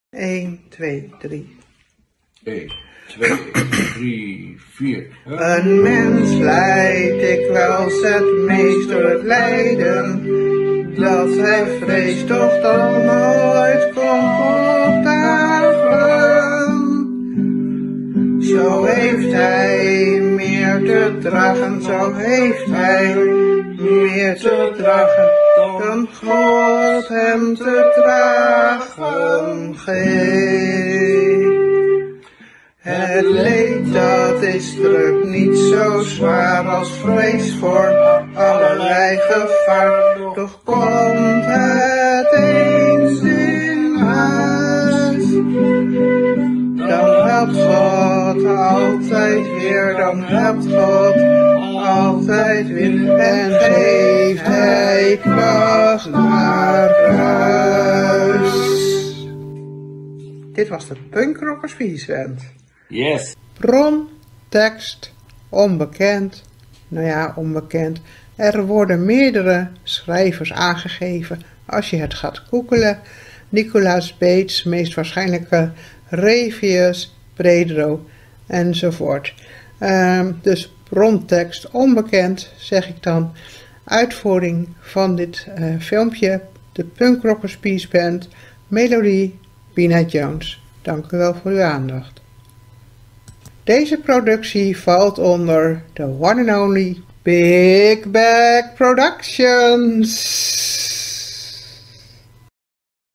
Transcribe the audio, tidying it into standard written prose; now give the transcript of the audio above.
1, 2, 3. 1, 2, 3, 4. Een mens lijdt dikwijls het meest door het lijden dat hij vreest toch dan nooit komt opdagen. Zo heeft hij meer te dragen, zo heeft hij meer te dragen dan God hem te dragen geeft. Het leed dat is druk niet zo zwaar als vrees voor allerlei gevaar, toch komt het eens in huis. Dan helpt God altijd weer, dan helpt God altijd weer en geeft hij kracht naar huis. Dit was de Punkrockers Vieswend. Yes. Bron, tekst, onbekend. Nou ja, onbekend. Er worden meerdere schrijvers aangegeven als je het gaat googelen. Nicolaas Beets, meest waarschijnlijk Revius, Predro enzovoort. Dus brontekst onbekend, zeg ik dan. Uitvoering van dit filmpje, de Punkrockers Peace Band, melodie Pina Jones. Dank u wel voor uw aandacht. Deze productie valt onder de one and only Big Bag Productions.